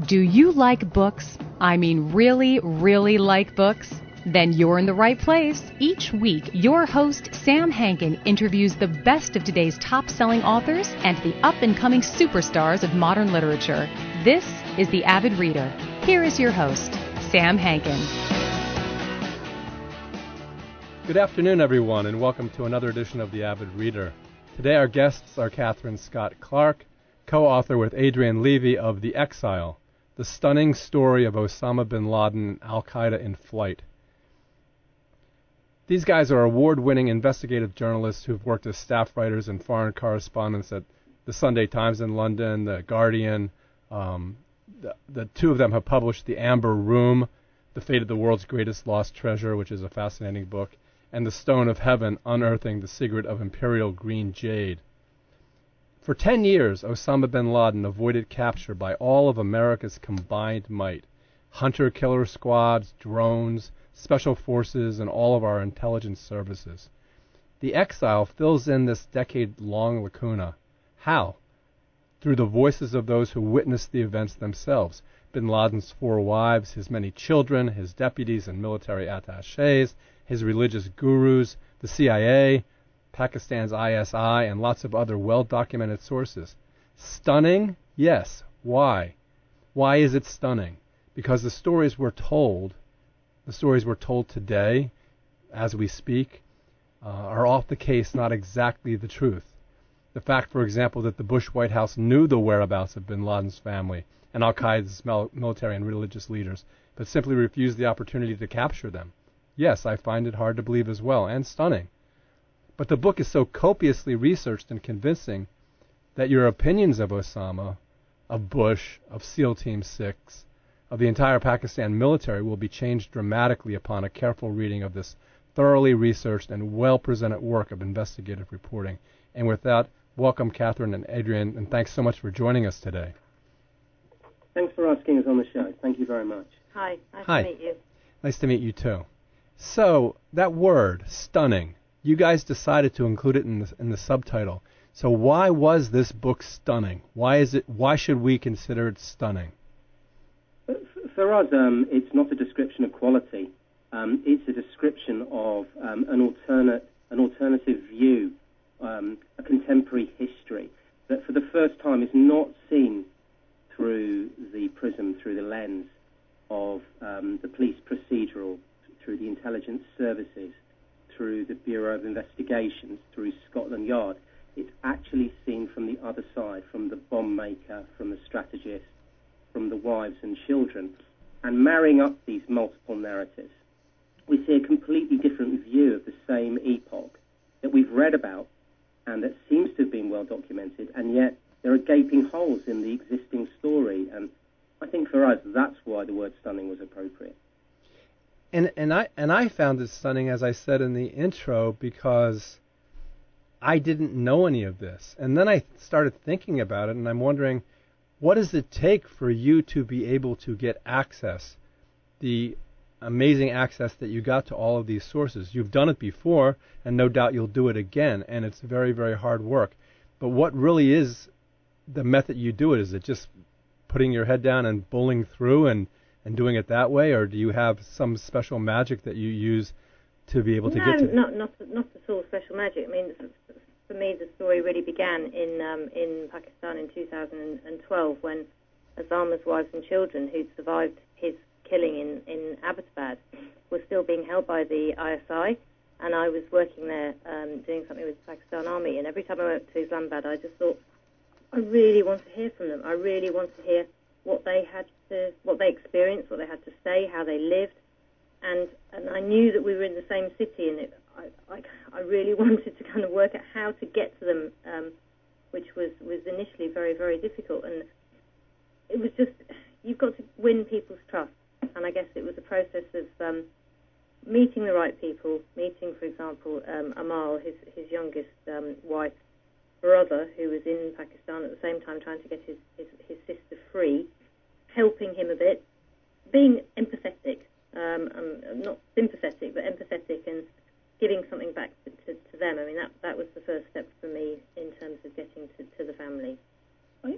Do you like books? I mean, really, really like books? Then you're in the right place. Each week, your host, Sam Hankin, interviews the best of today's top-selling authors and the up-and-coming superstars of modern literature. This is The Avid Reader. Here is your host, Sam Hankin. Good afternoon, everyone, and welcome to another edition of The Avid Reader. Today, our guests are Kathryn Scott Clark, co-author with Adrienne Levy of The Exile, the stunning story of Osama bin Laden and Al-Qaeda in flight. These guys are award-winning investigative journalists who've worked as staff writers and foreign correspondents at the Sunday Times in London, the Guardian. The two of them have published The Amber Room, The Fate of the World's Greatest Lost Treasure, which is a fascinating book, and The Stone of Heaven, Unearthing the Secret of Imperial Green Jade. For 10 years, Osama bin Laden avoided capture by all of America's combined might. Hunter-killer squads, drones, special forces, and all of our intelligence services. The Exile fills in this decade-long lacuna. How? Through the voices of those who witnessed the events themselves. Bin Laden's 4 wives, his many children, his deputies and military attachés, his religious gurus, the CIA, Pakistan's ISI, and lots of other well-documented sources. Stunning? Yes. Why? Why is it stunning? Because the stories we're told today, as we speak, are off the case, not exactly the truth. The fact, for example, that the Bush White House knew the whereabouts of bin Laden's family and Al-Qaeda's military and religious leaders, but simply refused the opportunity to capture them. Yes, I find it hard to believe as well, and stunning. But the book is so copiously researched and convincing that your opinions of Osama, of Bush, of SEAL Team 6, of the entire Pakistan military will be changed dramatically upon a careful reading of this thoroughly researched and well-presented work of investigative reporting. And with that, welcome Kathryn and Adrienne, and thanks so much for joining us today. Thanks for asking us on the show. Thank you very much. Hi, nice to meet you. Nice to meet you too. So, that word, stunning, you guys decided to include it in the subtitle. So why was this book stunning? Why should we consider it stunning? For us, it's not a description of quality. It's a description of an alternative view, a contemporary history that for the first time is not seen through the prism, through the lens of the police procedural, through the intelligence services, through the Bureau of Investigations, through Scotland Yard. It's actually seen from the other side, from the bomb maker, from the strategist, from the wives and children. And marrying up these multiple narratives, we see a completely different view of the same epoch that we've read about and that seems to have been well documented, and yet there are gaping holes in the existing story. And I think for us, that's why the word stunning was appropriate. And I found it stunning, as I said in the intro, because I didn't know any of this. And then I started thinking about it, and I'm wondering, what does it take for you to be able to get access, the amazing access that you got to all of these sources? You've done it before, and no doubt you'll do it again, and it's very, very hard work. But what really is the method you do it? Is it just putting your head down and bulling through and doing it that way, or do you have some special magic that you use to be able to get to it? No, not at all special magic. I mean, for me, the story really began in Pakistan in 2012 when Osama's wives and children, who'd survived his killing in Abbottabad, were still being held by the ISI, and I was working there doing something with the Pakistan Army, and every time I went to Islamabad, I just thought, I really want to hear from them. I really want to hear what they experienced, what they had to say, how they lived, and I knew that we were in the same city, and I really wanted to kind of work out how to get to them, which was initially very, very difficult, and it was just, you've got to win people's trust, and I guess it was a process of meeting the right people, meeting, for example, Amal, his youngest wife's brother, who was in Pakistan at the same time trying to get his sister free, helping him a bit, being empathetic, not sympathetic, but empathetic, and giving something back to them. I mean, that was the first step for me in terms of getting to the family. I also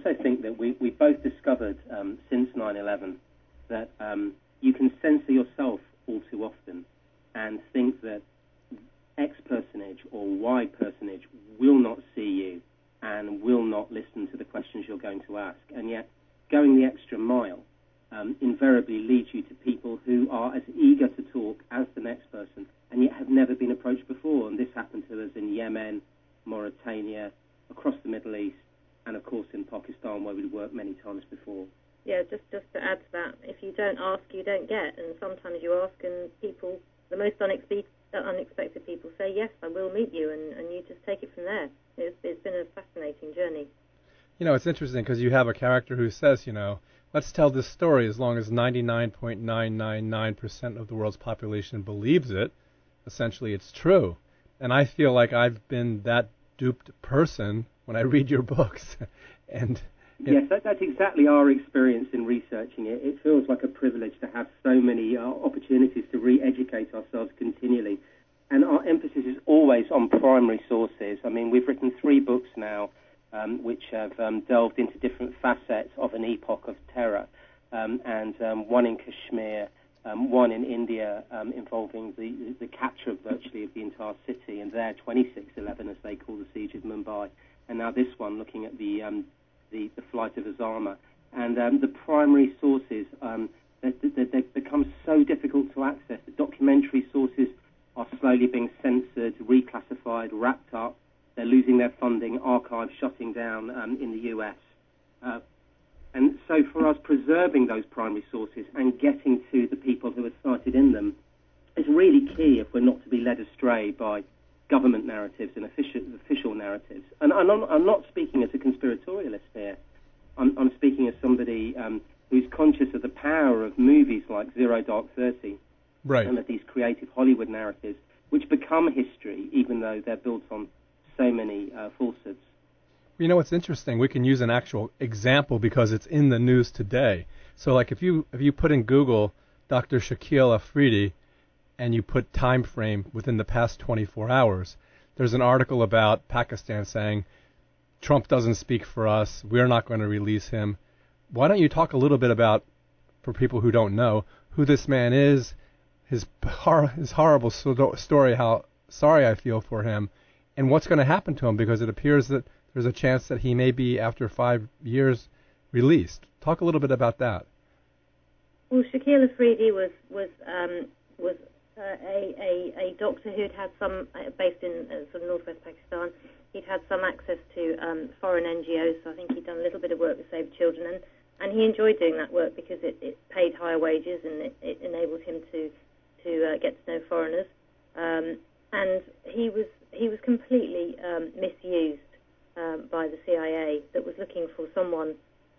also think that we both discovered since 9/11 that you can censor yourself all too often and think that X personage or Y personage will not see you and will not listen to the questions you're going to ask. And yet, going the extra mile invariably leads you to people who are as eager to talk as the next person and yet have never been approached before. And this happened to us in Yemen, Mauritania, across the Middle East, and of course in Pakistan, where we'd worked many times before. Yeah, just to add to that, if you don't ask, you don't get. And sometimes you ask and people, the most unexpected people say, yes, I will meet you, and you just take it from there. It's been a fascinating journey. You know, it's interesting because you have a character who says, let's tell this story as long as 99.999% of the world's population believes it. Essentially, it's true. And I feel like I've been that duped person when I read your books. Yes, that's exactly our experience in researching it. It feels like a privilege to have so many opportunities to re-educate ourselves continually. And our emphasis is always on primary sources. I mean, we've written 3 books now which have delved into different facets of an epoch of terror, and one in Kashmir, one in India involving the capture virtually of the entire city, and their 26/11, as they call the siege of Mumbai, and now this one looking at the flight of Osama. And the primary sources, they become so difficult to access. The documentary sources are slowly being censored, reclassified, wrapped up. They're losing their funding, archives shutting down in the US. And so for us, preserving those primary sources and getting to the people who are cited in them is really key if we're not to be led astray by government narratives and official narratives. And I'm not speaking as a conspiratorialist here. I'm speaking as somebody who's conscious of the power of movies like Zero Dark 30, right, and of these creative Hollywood narratives, which become history, even though they're built on so many falsehoods. You know what's interesting? We can use an actual example because it's in the news today. So, like, if you put in Google Dr. Shakil Afridi and you put time frame within the past 24 hours, there's an article about Pakistan saying Trump doesn't speak for us. We're not going to release him. Why don't you talk a little bit about, for people who don't know, who this man is, his horrible story, how sorry I feel for him, and what's going to happen to him, because it appears that there's a chance that he may be, after 5 years, released. Talk a little bit about that. Well, Shakil Afridi was a doctor who'd had some, based in sort of northwest Pakistan. He'd had some access to foreign NGOs, so I think he'd done a little bit of work with Save Children, and he enjoyed doing that work because it paid higher wages and it enabled him to get to know foreigners. And he was completely misused by the CIA, that was looking for someone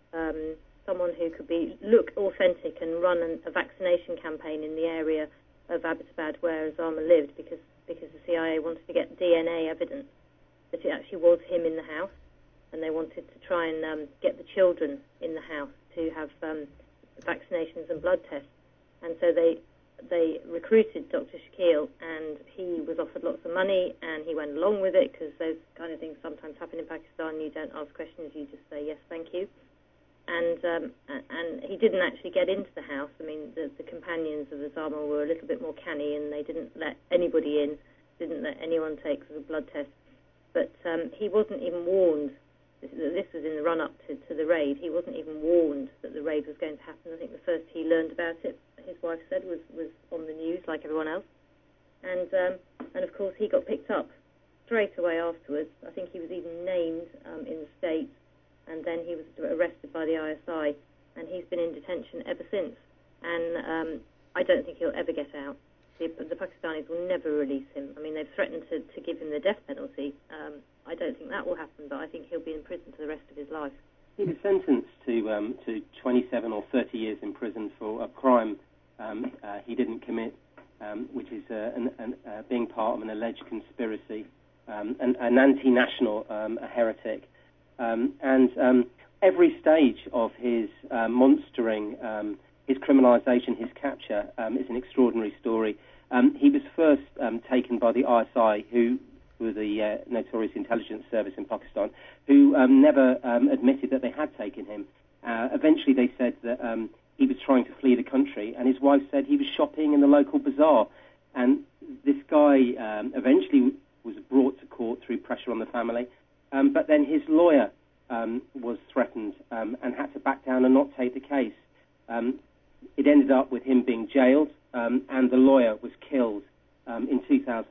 who could look authentic and run a vaccination campaign in the area of Abbottabad where Osama lived, because the CIA wanted to get DNA evidence that it actually was him in the house, and they wanted to try and get the children in the house to have vaccinations and blood tests. And so they recruited Dr. Shakil, and he was offered lots of money, and he went along with it, because those kind of things sometimes happen in Pakistan. You don't ask questions, you just say yes, thank you. And he didn't actually get into the house. I mean, the companions of Osama were a little bit more canny, and they didn't let anybody in, didn't let anyone take the blood test. But he wasn't even warned. This was in the run-up to the raid. He wasn't even warned that the raid was going to happen. I think the first he learned about it, his wife said, was on the news like everyone else. And of course he got picked up straight away afterwards. I think he was even named in the States, and then he was arrested by the ISI, and he's been in detention ever since. And I don't think he'll ever get out. The Pakistanis will never release him. I mean, they've threatened to give him the death penalty. I don't think that will happen, but I think he'll be in prison for the rest of his life. He was sentenced to 27 or 30 years in prison for a crime he didn't commit, which is being part of an alleged conspiracy, an anti-national, a heretic. And every stage of his monstering, his criminalisation, his capture, is an extraordinary story. He was first taken by the ISI, who who were the notorious intelligence service in Pakistan, who never admitted that they had taken him. Eventually they said that he was trying to flee the country, and his wife said he was shopping in the local bazaar. And this guy eventually was brought to court through pressure on the family, but then his lawyer was threatened and had to back down and not take the case. It ended up with him being jailed, and the lawyer was killed in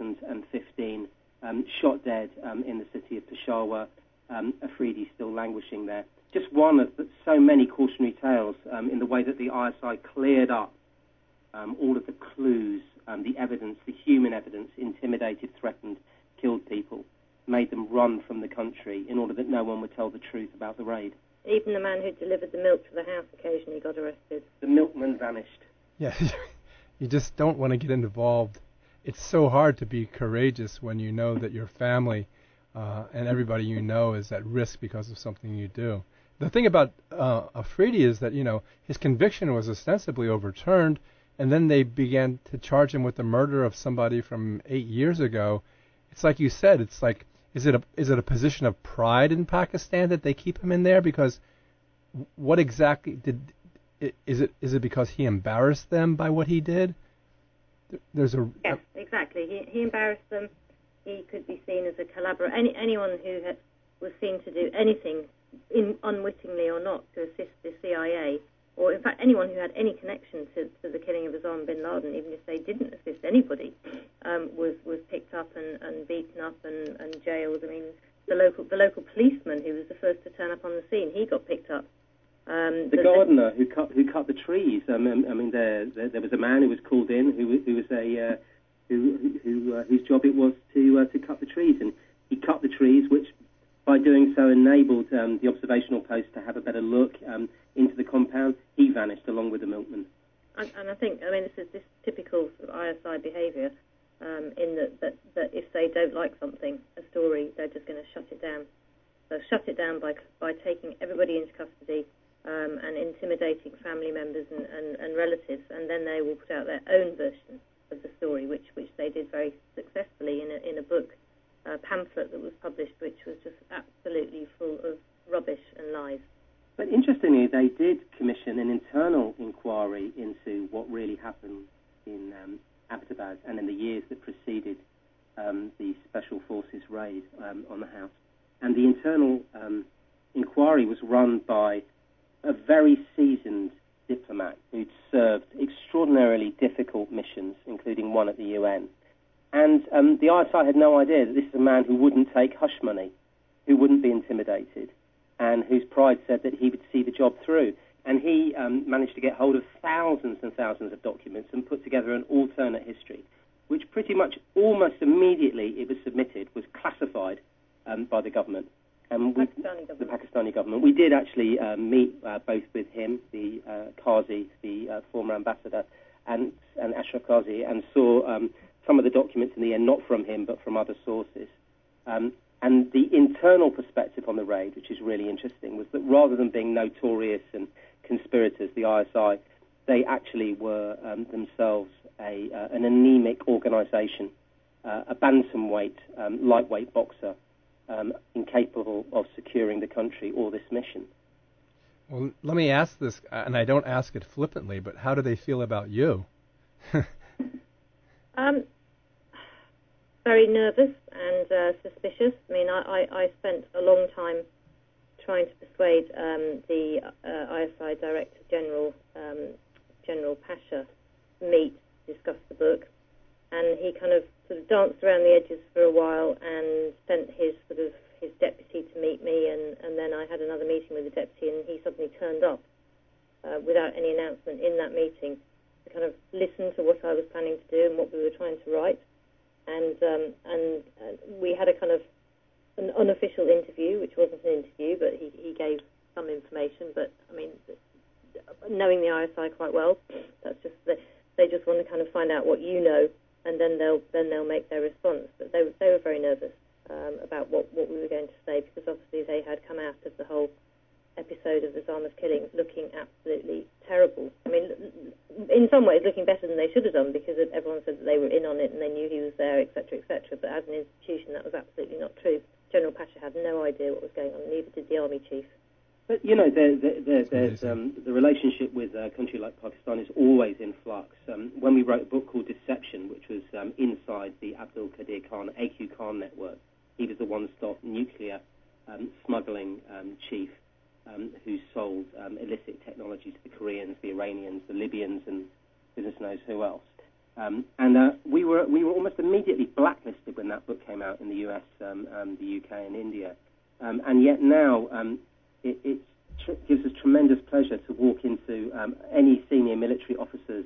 2015, shot dead in the city of Peshawar. Afridi still languishing there. Just one of so many cautionary tales in the way that the ISI cleared up all of the clues, the evidence, the human evidence, intimidated, threatened, killed people, made them run from the country in order that no one would tell the truth about the raid. Even the man who delivered the milk to the house occasionally got arrested. The milkman vanished. Yeah, you just don't want to get involved. It's so hard to be courageous when you know that your family and everybody you know is at risk because of something you do. The thing about Afridi is that, his conviction was ostensibly overturned, and then they began to charge him with the murder of somebody from 8 years ago. It's like you said, it's like, is it a position of pride in Pakistan that they keep him in there? Because what exactly is it because he embarrassed them by what he did? Yes, exactly. He embarrassed them. He could be seen as a collaborator. Anyone who was seen to do anything, unwittingly or not, to assist the CIA, or in fact anyone who had any connection to the killing of Osama bin Laden, even if they didn't assist anybody, was picked up and beaten up and jailed. I mean, the local policeman who was the first to turn up on the scene, he got picked up. The gardener who cut the trees. There was a man who was called in who was a whose job it was to cut the trees, and he cut the trees, which by doing so enabled the observational post to have a better look into the compound. He vanished along with the milkman. And I think, this is typical sort of ISI behaviour, in that if they don't like something, a story, they're just going to shut it down. So shut it down by taking everybody into custody and intimidating family members and relatives, and then they will put out their own version of the story, which they did very successfully in a book, a pamphlet that was published, which was just absolutely full of rubbish and lies. But interestingly, they did commission an internal inquiry into what really happened in Abbottabad and in the years that preceded the Special Forces raid on the house. And the internal inquiry was run by a very seasoned diplomat who'd served extraordinarily difficult missions, including one at the UN. And the ISI had no idea that this is a man who wouldn't take hush money, who wouldn't be intimidated, and whose pride said that he would see the job through. And he managed to get hold of thousands and thousands of documents and put together an alternate history, which pretty much almost immediately it was submitted, was classified by the government. The Pakistani government. We did actually meet both with him, the Qazi, the former ambassador, and Ashraf Qazi, and saw some of the documents in the end, not from him, but from other sources. And the internal perspective on the raid, which is really interesting, was that rather than being notorious and conspirators, the ISI, they actually were themselves an anemic organisation, a bantamweight, lightweight boxer, incapable of securing the country or this mission. Well, let me ask this, and I don't ask it flippantly, but how do they feel about you? Very nervous and suspicious. I mean, I spent a long time trying to persuade the ISI Director General, General Pasha, to meet, discuss the book, and he kind of sort of danced around the edges for a while and sent his deputy to meet me, and then I had another meeting with the deputy, and he suddenly turned up without any announcement in that meeting to kind of listen to what I was planning to do and what we were trying to write. And we had a kind of an unofficial interview, which wasn't an interview, but he gave some information. But I mean, knowing the ISI quite well, that's just they just want to kind of find out what you know, and then they'll make their response. But they were very nervous about what we were going to say, because obviously they had come out of the whole episode of Osama's killing looking absolutely terrible. I mean, in some ways looking better than they should have done, because everyone said that they were in on it and they knew he was there, etc., etc. But as an institution, that was absolutely not true. General Pasha had no idea what was going on, neither did the army chief. But, you know, there's the relationship with a country like Pakistan is always in flux. When we wrote a book called Deception, which was inside the Abdul Qadir Khan, AQ Khan network, he was the one-stop nuclear smuggling chief who sold illicit technology to the Koreans, the Iranians, the Libyans, and goodness knows who else. We were almost immediately blacklisted when that book came out in the US, the UK, and India. And yet now it gives us tremendous pleasure to walk into any senior military officer's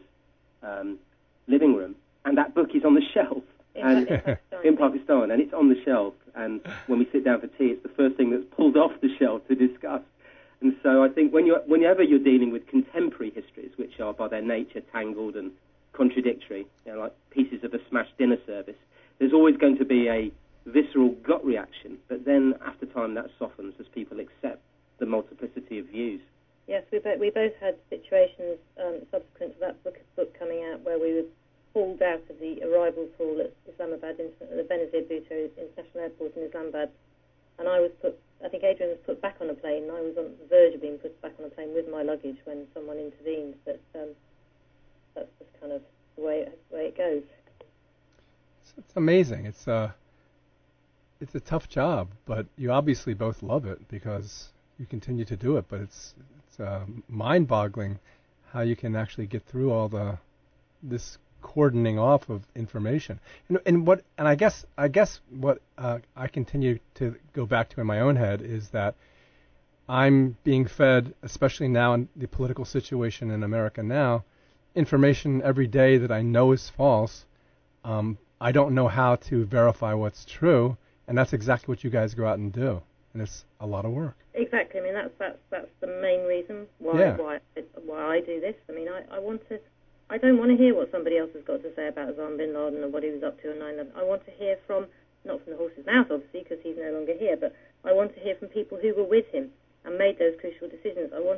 living room, and that book is on the shelf. In Pakistan, and it's on the shelf. And when we sit down for tea, it's the first thing that's pulled off the shelf to discuss. And so I think whenever you're dealing with contemporary histories, which are by their nature tangled and contradictory, you know, like pieces of a smashed dinner service, there's always going to be a visceral gut reaction. But then after time, that softens as people accept the multiplicity of views. Yes, we both had situations subsequent to that book coming out where we were pulled out of the arrival pool at Islamabad, the Benazir Bhutto International Airport in Islamabad, and I think Adrian was put back on a plane, and I was on the verge of being put back on a plane with my luggage when someone intervened. But that's just kind of the way it goes. It's amazing. It's a tough job, but you obviously both love it because you continue to do it. But it's mind-boggling how you can actually get through all this cordoning off of information, and I guess what I continue to go back to in my own head is that I'm being fed, especially now in the political situation in America now, information every day that I know is false. I don't know how to verify what's true, and that's exactly what you guys go out and do, and it's a lot of work. Exactly. I mean, that's the main reason why I do this. I mean, I don't want to hear what somebody else has got to say about Osama bin Laden or what he was up to on 9/11. I want to hear not from the horse's mouth, obviously, because he's no longer here, but I want to hear from people who were with him and made those crucial decisions. And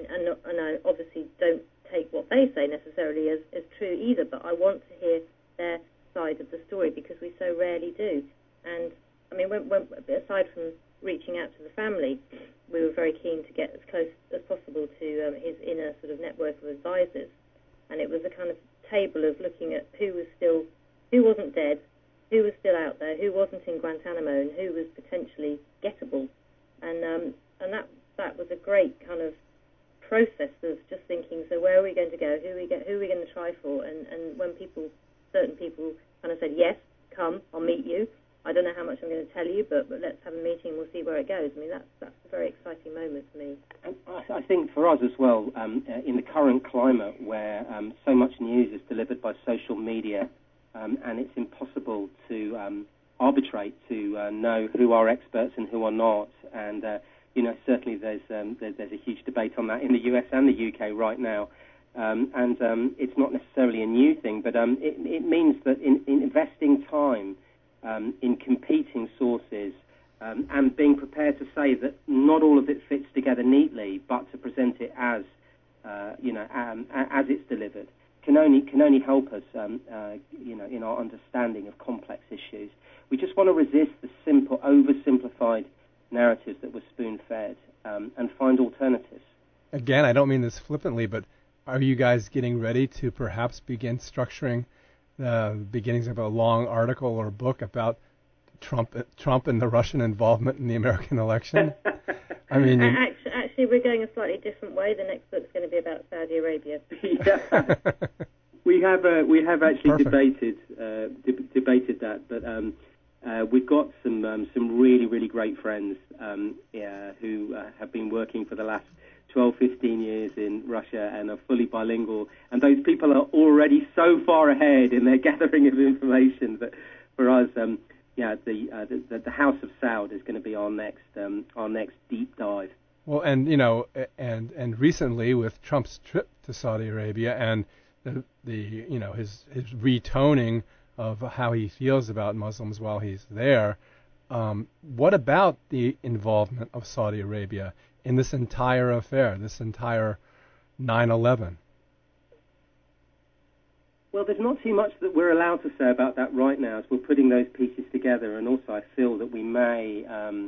I obviously don't take what they say necessarily as true either, but I want to hear their side of the story because we so rarely do. And, I mean, when aside from reaching out to the family, we were very keen to get as close as possible to his inner sort of network of advisors. And it was a kind of table of looking at who wasn't dead, who was still out there, who wasn't in Guantanamo, and who was potentially gettable. And that was a great kind of process of just thinking, so where are we going to go? Who are we going to try for? And when certain people kind of said, yes, come, I'll meet you. I don't know how much I'm going to tell you, but let's have a meeting and we'll see where it goes. I mean, that's a very exciting moment for me. And I think for us as well, in the current climate where so much news is delivered by social media and it's impossible to arbitrate, to know who are experts and who are not, and certainly there's a huge debate on that in the US and the UK right now. And it's not necessarily a new thing, but it means that in investing time in competing sources and being prepared to say that not all of it fits together neatly, but to present it as it's delivered can only help us in our understanding of complex issues. We just want to resist the simple, oversimplified narratives that we're spoon-fed and find alternatives. Again, I don't mean this flippantly, but are you guys getting ready to perhaps begin structuring the beginnings of a long article or book about Trump and the Russian involvement in the American election? I mean, actually, we're going a slightly different way. The next book's going to be about Saudi Arabia. Yeah. we have actually debated that, but we've got some really, really great friends who have been working for the last 12, 15 years in Russia and are fully bilingual, and those people are already so far ahead in their gathering of information that for us, the House of Saud is going to be our next deep dive. Well, and and recently with Trump's trip to Saudi Arabia and his retoning of how he feels about Muslims while he's there, what about the involvement of Saudi Arabia in this entire affair, this entire 9/11? Well, there's not too much that we're allowed to say about that right now as we're putting those pieces together, and also I feel that we may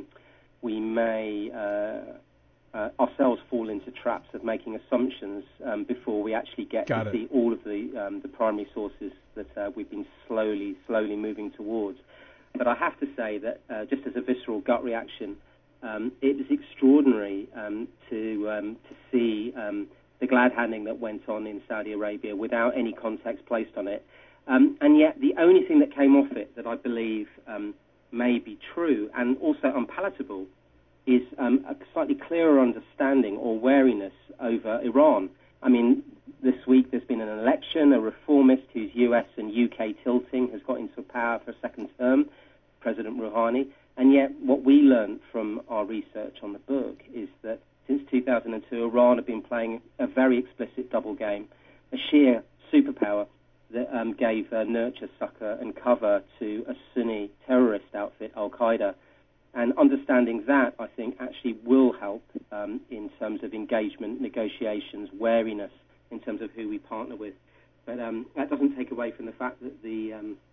ourselves fall into traps of making assumptions before we actually get to see all of the primary sources that we've been slowly moving towards. But I have to say that just as a visceral gut reaction, it was extraordinary to see the glad handing that went on in Saudi Arabia without any context placed on it. And yet the only thing that came off it that I believe may be true and also unpalatable is a slightly clearer understanding or wariness over Iran. I mean, this week there's been an election, a reformist whose US and UK tilting has got into power for a second term, President Rouhani. And yet what we learned from our research on the book is that since 2002, Iran have been playing a very explicit double game, a sheer superpower that gave nurture, succor, and cover to a Sunni terrorist outfit, Al-Qaeda. And understanding that, I think, actually will help in terms of engagement, negotiations, wariness in terms of who we partner with. But that doesn't take away from the fact that the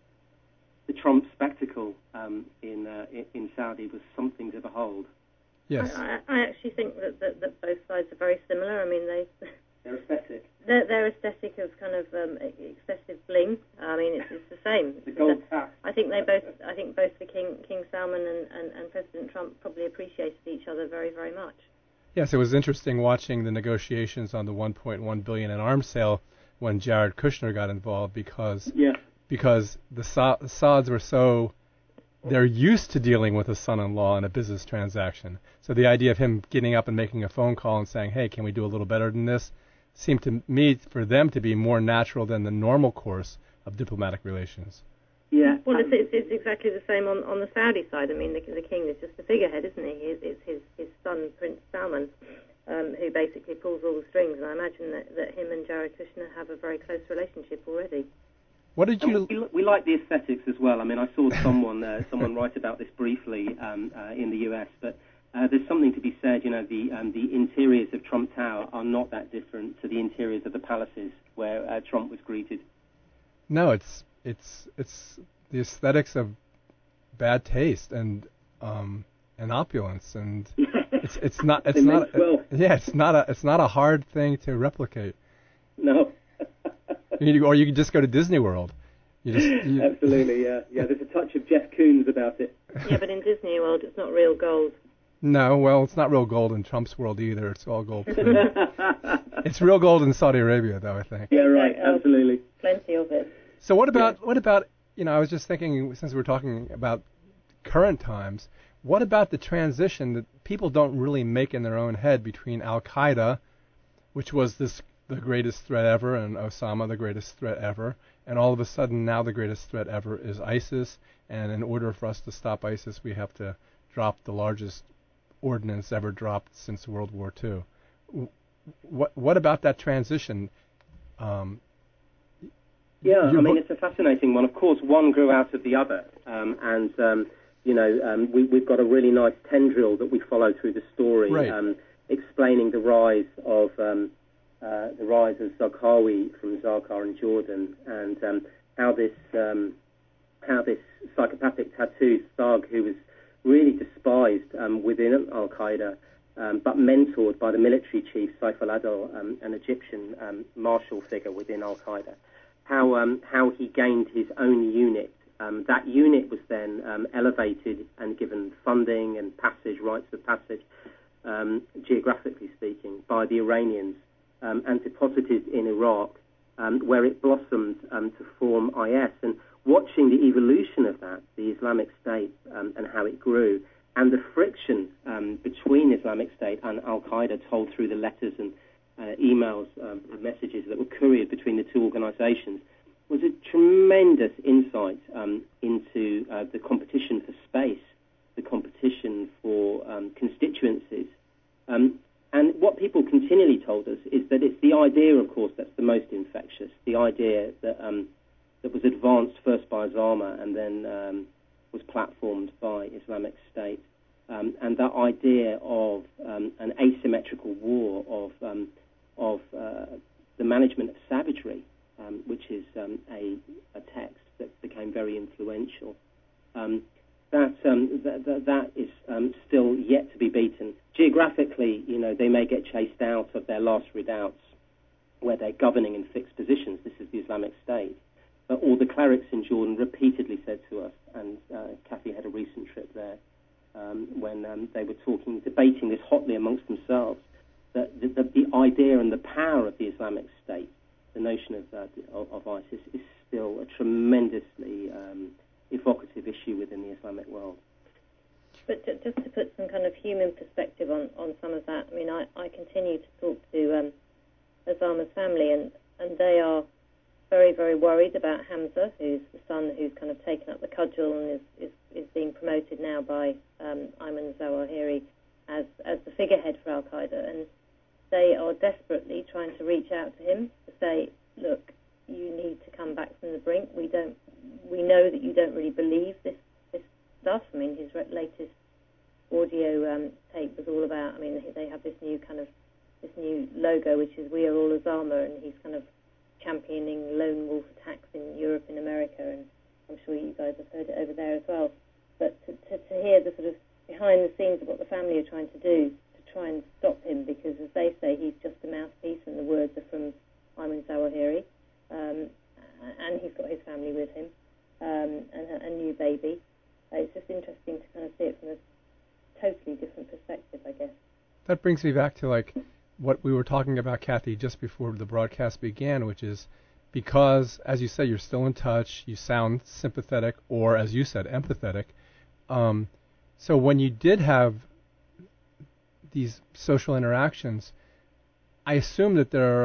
Trump spectacle in Saudi was something to behold. Yes. I actually think that both sides are very similar. I mean, they're aesthetic. Their aesthetic of kind of excessive bling. I mean, it's the same. The gold tap. I think both the King Salman and President Trump probably appreciated each other very, very much. Yes, it was interesting watching the negotiations on the $1.1 billion in arms sale when Jared Kushner got involved because the Saudis were they're used to dealing with a son-in-law in a business transaction. So the idea of him getting up and making a phone call and saying, hey, can we do a little better than this, seemed to me for them to be more natural than the normal course of diplomatic relations. Yeah. Well, it's exactly the same on the Saudi side. I mean, the king is just the figurehead, isn't he? It's his son, Prince Salman, who basically pulls all the strings. And I imagine that him and Jared Kushner have a very close relationship already. What did you? We like the aesthetics as well. I mean, I saw someone write about this briefly in the US, but there's something to be said. You know, the interiors of Trump Tower are not that different to the interiors of the palaces where Trump was greeted. No, it's the aesthetics of bad taste and opulence, and it's not a hard thing to replicate. No. Or you can just go to Disney World. Absolutely, yeah. There's a touch of Jeff Koons about it. Yeah, but in Disney World, it's not real gold. No, well, it's not real gold in Trump's world either. It's all gold. It's real gold in Saudi Arabia, though, I think. Yeah, right. Absolutely. Plenty of it. So what about? I was just thinking, since we're talking about current times, what about the transition that people don't really make in their own head between Al-Qaeda, which was the greatest threat ever, and Osama, the greatest threat ever, and all of a sudden now the greatest threat ever is ISIS, and in order for us to stop ISIS, we have to drop the largest ordnance ever dropped since World War II. What about that transition? It's a fascinating one. Of course, one grew out of the other, we've got a really nice tendril that we follow through the story, right. Explaining the rise of Zarqawi from Zarqa in Jordan, and how this psychopathic tattooed thug who was really despised within Al-Qaeda, but mentored by the military chief Saif al-Adil, an Egyptian martial figure within Al-Qaeda, how he gained his own unit. That unit was then elevated and given funding and rights of passage, geographically speaking, by the Iranians, and deposited in Iraq, where it blossomed to form IS. And watching the evolution of that, the Islamic State, and how it grew, and the friction between Islamic State and Al-Qaeda told through the letters and emails and messages that were couriered between the two organizations, was a tremendous insight into the competition for space, the competition for constituencies. And what people continually told us is that it's the idea, of course, that's the most infectious, the idea that was advanced first by Osama and then was platformed by Islamic State, and that idea of an asymmetrical war, of the management of savagery, which is a text that became very influential. That is still yet to be beaten. Geographically, they may get chased out of their last redoubts where they're governing in fixed positions. This is the Islamic State. But all the clerics in Jordan repeatedly said to us, and Kathy had a recent trip there, when they were debating this hotly amongst themselves, that the idea and the power of the Islamic State, the notion of ISIS, is still a tremendously evocative issue within the Islamic world. But just to put some kind of human perspective on some of that, I mean, I continue to talk to Osama's family, and they are very, very worried about Hamza, who's the son who's kind of taken up the cudgel and is being promoted now by Ayman Zawahiri as the figurehead for Al-Qaeda. And they are desperately trying to reach out to him to say, look, you need to come back from the brink. We know that you don't really believe this stuff. I mean, his latest audio tape was all about, I mean, they have this new logo, which is "We Are All Osama," and he's kind of championing lone wolf attacks in Europe and America, and I'm sure you guys have heard it over there as well. But to hear the sort of behind the scenes of what the family are trying to do to try and stop him, because as they say, he's just a mouthpiece, and the words are from Ayman Zawahiri, and he's got his family with him, and a new baby. It's just interesting to kind of see it from a totally different perspective, I guess. That brings me back to what we were talking about, Kathy, just before the broadcast began, which is because, as you say, you're still in touch, you sound sympathetic, or as you said, empathetic. So when you did have these social interactions, I assume that there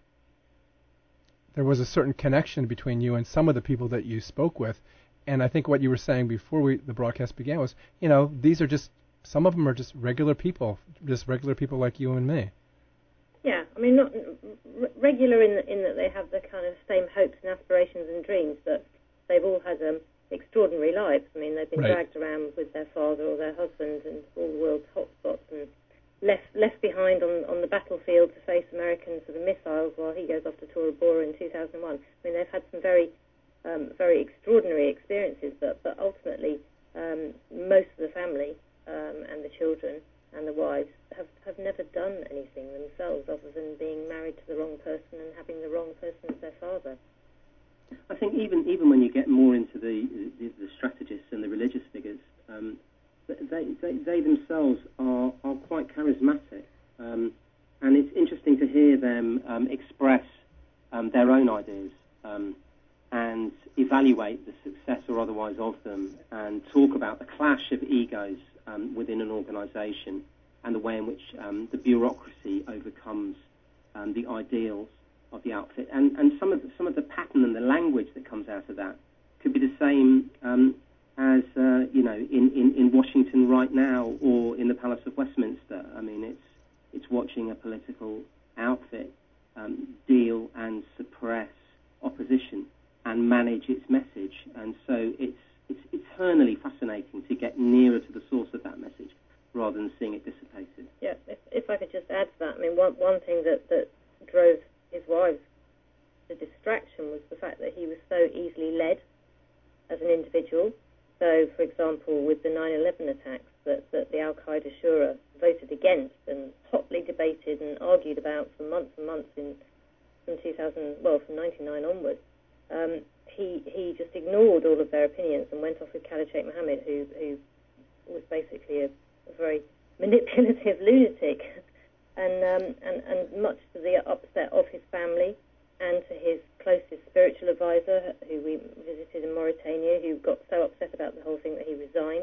was a certain connection between you and some of the people that you spoke with. And I think what you were saying before the broadcast began was, these are just, some of them are just regular people like you and me. Yeah, I mean, not regular in that they have the kind of same hopes and aspirations and dreams, but they've all had extraordinary lives. I mean, they've been dragged around with their father or their husband and all the world's hotspots, and left behind on the battlefield to face American sort of missiles while he goes off to Tora Bora in 2001. I mean, they've had some very extraordinary experiences, but ultimately most of the family and the children and the wives have never done anything themselves other than being married to the wrong person and having the wrong person as their father. I think even when you get more into the strategists and the religious figures, they themselves are quite charismatic, and it's interesting to hear them express their own ideas and evaluate the success or otherwise of them, and talk about the clash of egos within an organisation and the way in which the bureaucracy overcomes the ideals of the outfit, and some of the pattern and the language that comes out of that could be the same as in Washington right now or in the Palace of Westminster. I mean, it's watching a political outfit deal and suppress opposition and manage its message, and so it's eternally fascinating to get nearer to the source of that message rather than seeing it dissipated. Yeah, if I could just add to that, I mean, one thing that drove his wives to distraction was the fact that he was so easily led as an individual. So, for example, with the 9/11 attacks that the Al-Qaeda Shura voted against and hotly debated and argued about for months and months from 99 onwards, he just ignored all of their opinions and went off with Khalid Sheikh Mohammed, who was basically a very manipulative lunatic, and much to the upset of his family and to his closest spiritual advisor, who we visited in Mauritania, who got so upset about the whole thing that he resigned.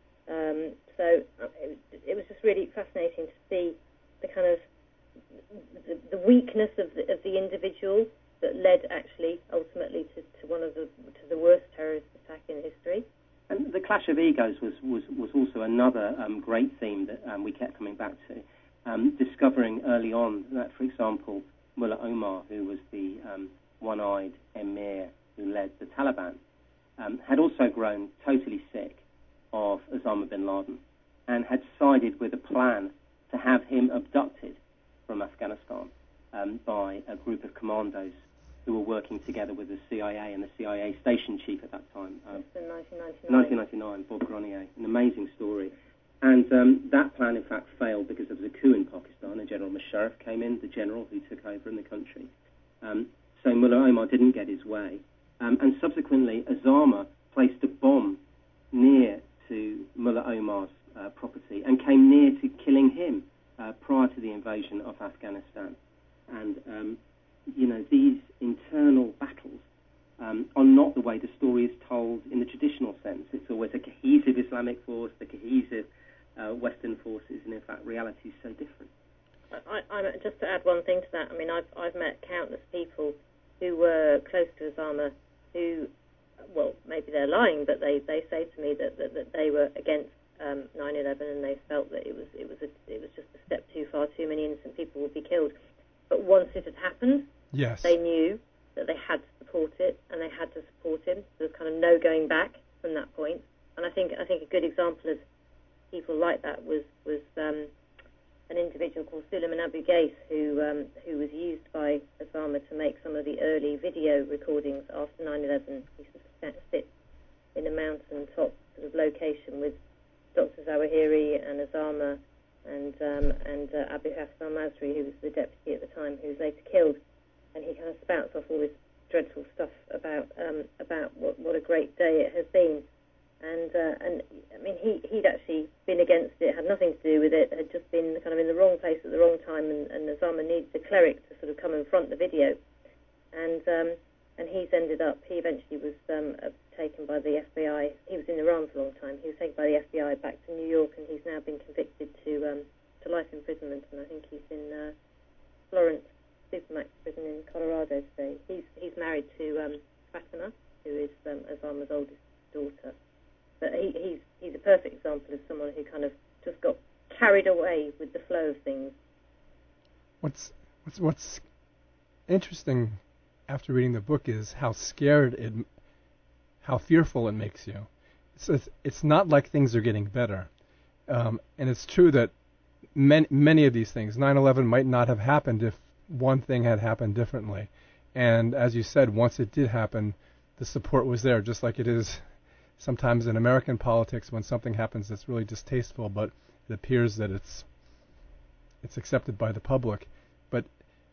So it was just really fascinating to see the kind of the weakness of the individual that led actually ultimately to the worst terrorist attack in history. And the clash of egos was also another great theme that we kept coming back to, discovering early on that, for example, Mullah Omar, who was the one-eyed emir who led the Taliban, had also grown totally sick of Osama bin Laden and had sided with a plan to have him abducted from Afghanistan by a group of commandos who were working together with the CIA and the CIA station chief at that time. In 1999. 1999, Bob Gronier. An amazing story. And that plan, in fact, failed because there was a coup in Pakistan, and General Musharraf came in, the general who took over in the country. So Mullah Omar didn't get his way. And subsequently, Osama placed a bomb near to Mullah Omar's property and came near to killing him prior to the invasion of Afghanistan. And, these internal battles are not the way the story is told in the traditional sense. It's always a cohesive Islamic force, the cohesive Western forces, and in fact, reality is so different. Just to add one thing to that, I mean, I've met countless people who were close to Osama who, well, maybe they're lying, but they say to me that they were against 9/11, and they felt that it was just a step too far. Too many innocent people would be killed. But once it had happened, yes, they knew that they had to support it, and they had to support him. There was kind of no going back from that point. And I think a good example of people like that was an individual called Suleiman Abu Ghais, who was used by Osama to make some of the early video recordings after 9/11. He sort of sits in a mountaintop sort of location with Dr. Zawahiri and Osama and Abu Hafs al-Masri, who was the deputy at the time, who was later killed. And he kind of spouts off all this dreadful stuff about what a great day it has been. And I mean, he'd actually been against it, had nothing to do with it, had just been kind of in the wrong place at the wrong time, and Osama needed a cleric to sort of come and front the video. And he eventually was taken by the FBI. He was in Iran for a long time. He was taken by the FBI back to New York, and he's now been convicted to life imprisonment, and I think he's in Florence Supermax prison in Colorado today. He's married to Fatima, who is Osama's oldest daughter. But he's a perfect example of someone who kind of just got carried away with the flow of things. What's interesting after reading the book is how fearful it makes you. It's not like things are getting better, and it's true that many of these things, 9/11 might not have happened if one thing had happened differently. And as you said, once it did happen, the support was there, just like it is sometimes in American politics when something happens that's really distasteful, but it appears that it's accepted by the public. But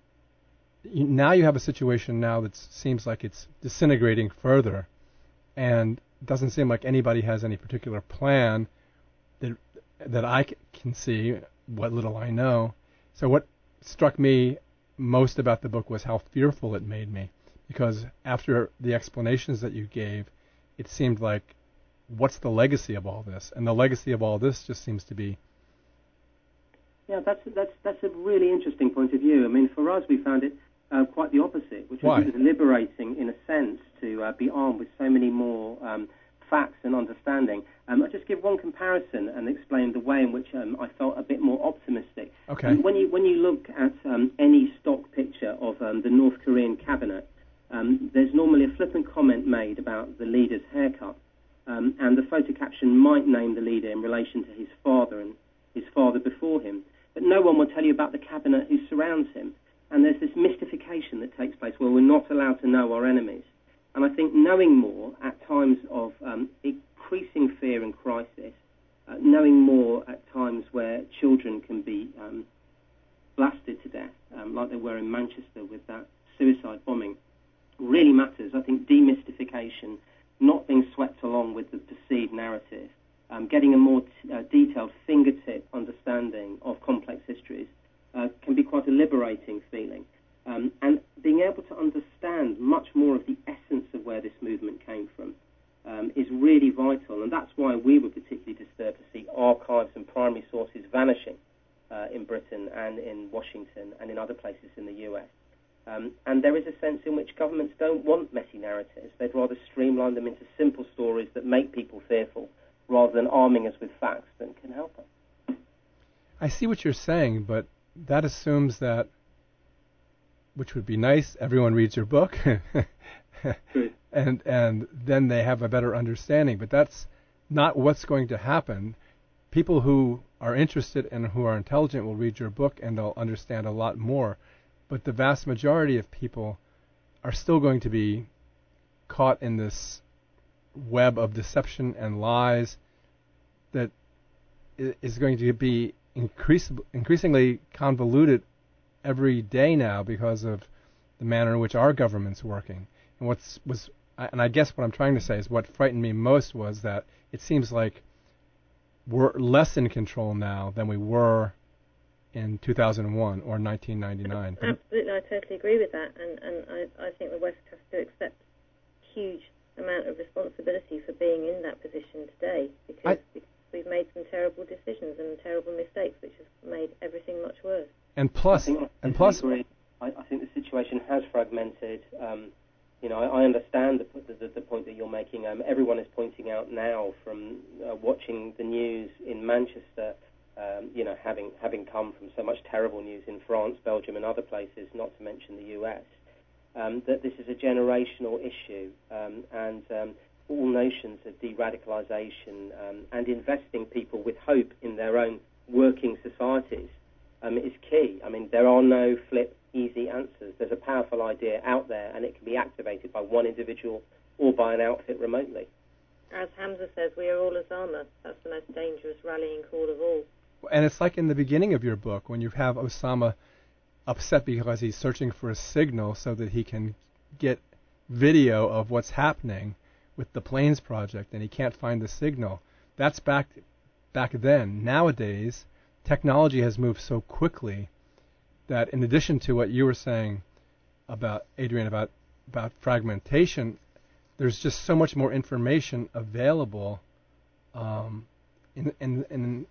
now you have a situation now that seems like it's disintegrating further, and it doesn't seem like anybody has any particular plan that I can see, what little I know. So what struck me most about the book was how fearful it made me, because after the explanations that you gave, it seemed like, what's the legacy of all this? And the legacy of all this just seems to be... Yeah, that's a really interesting point of view. I mean, for us, we found it quite the opposite, which was, it was liberating, in a sense, to be armed with so many more facts and understanding. I'll just give one comparison and explain the way in which I felt a bit more optimistic. Okay. When you look at any stock picture of the North Korean cabinet, there's normally a flippant comment made about the leader's haircut, and the photo caption might name the leader in relation to his father and his father before him, but no one will tell you about the cabinet who surrounds him. And there's this mystification that takes place where we're not allowed to know our enemies. And I think knowing more at times of increasing fear and crisis, knowing more at times where children can be blasted to death, like they were in Manchester with that suicide bombing, really matters. I think demystification, not being swept along with the perceived narrative, getting a more detailed fingertip understanding of complex histories can be quite a liberating feeling. And being able to understand much more of the essence of where this movement came from is really vital, and that's why we were particularly disturbed to see archives and primary sources vanishing in Britain and in Washington and in other places in the US. And there is a sense in which governments don't want messy narratives. They'd rather streamline them into simple stories that make people fearful, rather than arming us with facts that can help us. I see what you're saying, but that assumes that, which would be nice, everyone reads your book, and then they have a better understanding. But that's not what's going to happen. People who are interested and who are intelligent will read your book, and they'll understand a lot more. But the vast majority of people are still going to be caught in this web of deception and lies that is going to be increasingly convoluted every day now because of the manner in which our government's working. And I guess what I'm trying to say is what frightened me most was that it seems like we're less in control now than we were in 2001 or 1999. Absolutely, I totally agree with that, and I think the West has to accept huge amount of responsibility for being in that position today, because we've made some terrible decisions and terrible mistakes, which has made everything much worse. And plus, I think the situation has fragmented. I understand the point that you're making. Everyone is pointing out now from watching the news in Manchester, having come from so much terrible news in France, Belgium, and other places, not to mention the US, that this is a generational issue, and all notions of de-radicalization and investing people with hope in their own working societies is key. I mean, there are no flip, easy answers. There's a powerful idea out there, and it can be activated by one individual or by an outfit remotely. As Hamza says, we are all Osama. That's the most dangerous rallying call of all. And it's like in the beginning of your book when you have Osama upset because he's searching for a signal so that he can get video of what's happening with the Plains Project, and he can't find the signal. That's back then. Nowadays, technology has moved so quickly that in addition to what you were saying about, Adrian, about fragmentation, there's just so much more information available in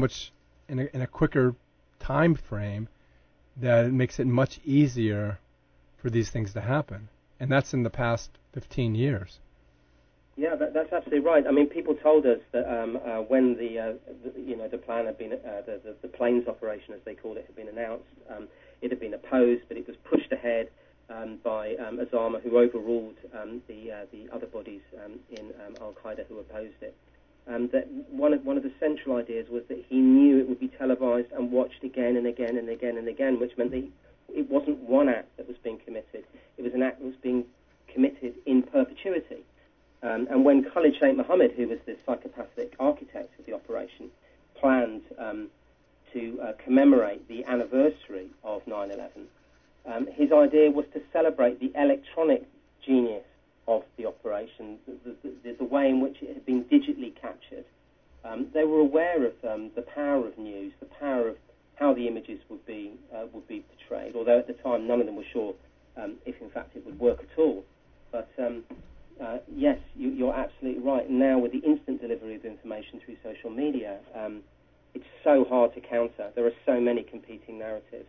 a quicker time frame that it makes it much easier for these things to happen. And that's in the past 15 years. Yeah, that's absolutely right. I mean, people told us that when the plan had been, the Plains operation, as they called it, had been announced, it had been opposed, but it was pushed ahead by Osama, who overruled the other bodies in Al-Qaeda who opposed it. That one of the central ideas was that he knew it would be televised and watched again and again and again and again, which meant that it wasn't one act that was being committed. It was an act that was being committed in perpetuity. And when Khalid Sheikh Mohammed, who was the psychopathic architect of the operation, planned to commemorate the anniversary of 9/11, his idea was to celebrate the electronic genius of the operation, the way in which it had been digitally captured. They were aware of the power of news, the power of how the images would be portrayed, although at the time none of them were sure if in fact it would work at all. But yes, you're absolutely right. Now with the instant delivery of information through social media, it's so hard to counter. There are so many competing narratives.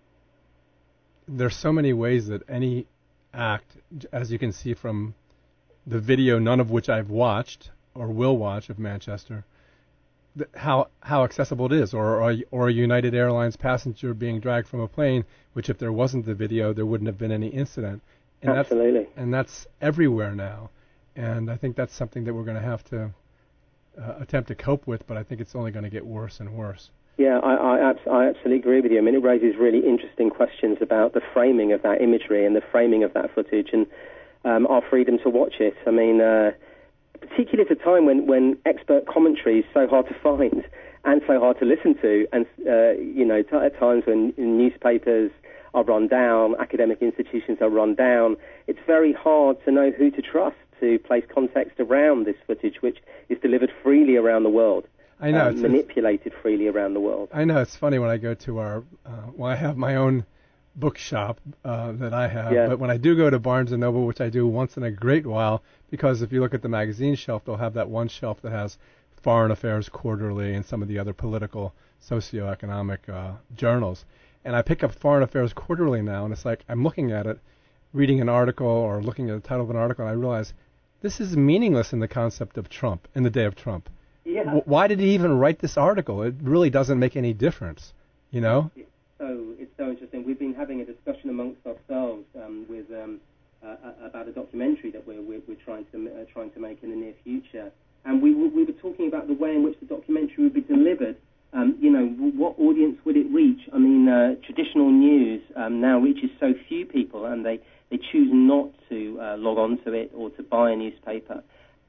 There's so many ways that any act, as you can see from the video, none of which I've watched or will watch of Manchester, how accessible it is, or a United Airlines passenger being dragged from a plane, which if there wasn't the video, there wouldn't have been any incident. And absolutely. That's everywhere now. And I think that's something that we're going to have to attempt to cope with, but I think it's only going to get worse and worse. Yeah, I absolutely agree with you. I mean, it raises really interesting questions about the framing of that imagery and the framing of that footage and our freedom to watch it. I mean, particularly at a time when expert commentary is so hard to find and so hard to listen to, and, at times when newspapers are run down, academic institutions are run down, it's very hard to know who to trust to place context around this footage, which is delivered freely around the world. I know. Manipulated freely around the world. I know. It's funny when I go to I have my own bookshop that I have, yeah. But when I do go to Barnes & Noble, which I do once in a great while, because if you look at the magazine shelf, they'll have that one shelf that has Foreign Affairs Quarterly and some of the other political, socioeconomic journals. And I pick up Foreign Affairs Quarterly now, and it's like I'm looking at it, reading an article or looking at the title of an article, and I realize this is meaningless in the concept of Trump, in the day of Trump. Yeah. Why did he even write this article? It really doesn't make any difference, you know? It's so interesting. We've been having a discussion amongst ourselves about a documentary that we're trying to make in the near future, and we were talking about the way in which the documentary would be delivered. What audience would it reach? I mean, traditional news now reaches so few people, and they choose not to log on to it or to buy a newspaper.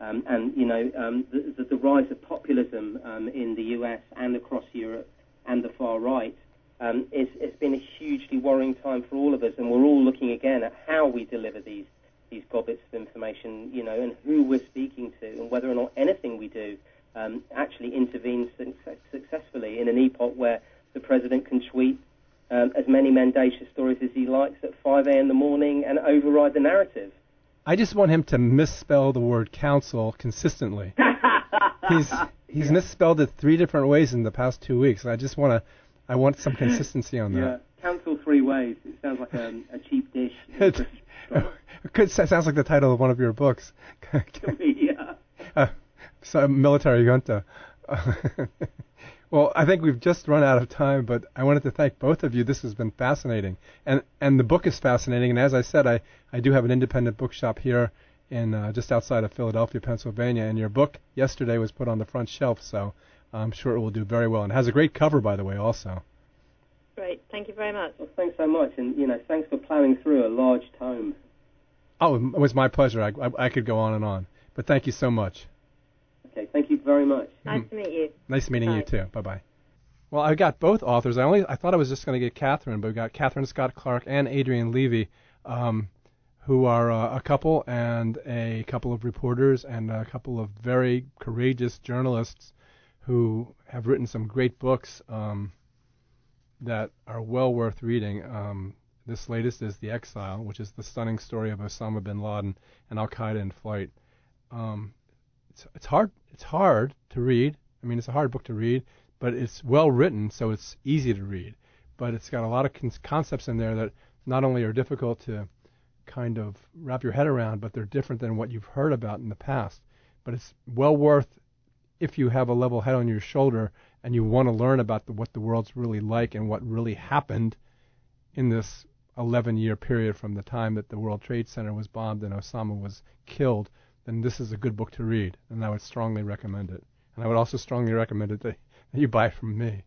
The rise of populism in the US and across Europe and the far right, it's been a hugely worrying time for all of us, and we're all looking again at how we deliver these gobbets of information, and who we're speaking to, and whether or not anything we do actually intervenes successfully in an epoch where the president can tweet as many mendacious stories as he likes at 5 a.m. in the morning and override the narrative. I just want him to misspell the word council consistently. He's misspelled it 3 different ways in the past 2 weeks. I want some consistency on that. Yeah, council 3 ways. It sounds like a cheap dish. It sounds like the title of one of your books. Yeah. So military junta. Well, I think we've just run out of time, but I wanted to thank both of you. This has been fascinating. And the book is fascinating. And as I said, I do have an independent bookshop here in just outside of Philadelphia, Pennsylvania. And your book yesterday was put on the front shelf, so I'm sure it will do very well. And it has a great cover, by the way, also. Great. Thank you very much. Well, thanks so much. And, thanks for plowing through a large tome. Oh, it was my pleasure. I could go on and on. But thank you so much. Okay, thank you very much. Nice to meet you. Nice meeting you too. Bye-bye. Well, I got both authors. I thought I was just going to get Catherine, but we got Catherine Scott Clark and Adrienne Levy, who are a couple and a couple of reporters and a couple of very courageous journalists who have written some great books that are well worth reading. This latest is The Exile, which is the stunning story of Osama bin Laden and Al-Qaeda in flight. It's hard to read. I mean, it's a hard book to read, but it's well written, so it's easy to read. But it's got a lot of concepts in there that not only are difficult to kind of wrap your head around, but they're different than what you've heard about in the past. But it's well worth, if you have a level head on your shoulder and you want to learn about what the world's really like and what really happened in this 11-year period from the time that the World Trade Center was bombed and Osama was killed, then this is a good book to read, and I would strongly recommend it. And I would also strongly recommend it that you buy it from me.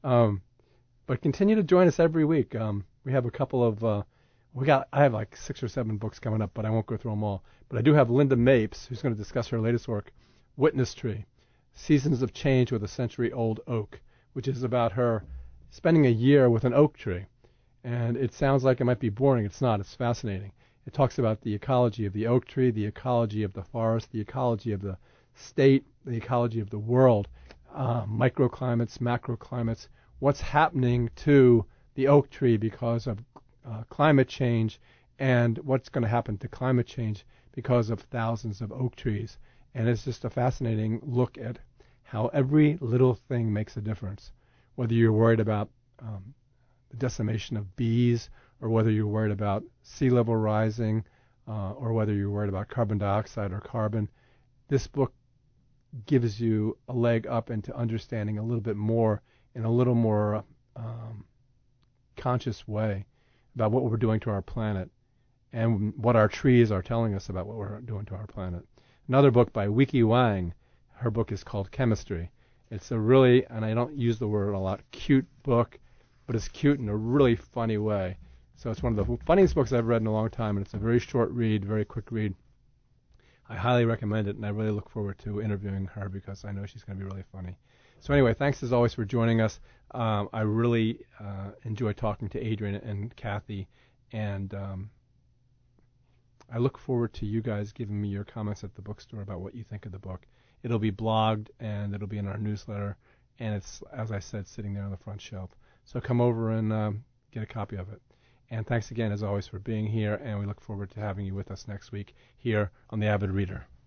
But continue to join us every week. We have a couple of, I have like 6 or 7 books coming up, but I won't go through them all. But I do have Linda Mapes, who's going to discuss her latest work, Witness Tree, Seasons of Change with a Century-Old Oak, which is about her spending a year with an oak tree. And it sounds like it might be boring. It's not. It's fascinating. It talks about the ecology of the oak tree, the ecology of the forest, the ecology of the state, the ecology of the world, microclimates, macroclimates, what's happening to the oak tree because of climate change, and what's going to happen to climate change because of thousands of oak trees. And it's just a fascinating look at how every little thing makes a difference, whether you're worried about the decimation of bees, or whether you're worried about sea level rising, or whether you're worried about carbon dioxide or carbon. This book gives you a leg up into understanding a little bit more, in a little more conscious way, about what we're doing to our planet and what our trees are telling us about what we're doing to our planet. Another book by Weike Wang, her book is called Chemistry. It's a really, and I don't use the word a lot, cute book, but it's cute in a really funny way. So it's one of the funniest books I've read in a long time, and it's a very short read, very quick read. I highly recommend it, and I really look forward to interviewing her because I know she's going to be really funny. So anyway, thanks as always for joining us. I really enjoy talking to Adrienne and Kathy, and I look forward to you guys giving me your comments at the bookstore about what you think of the book. It'll be blogged, and it'll be in our newsletter, and it's, as I said, sitting there on the front shelf. So come over and get a copy of it. And thanks again, as always, for being here, and we look forward to having you with us next week here on The Avid Reader.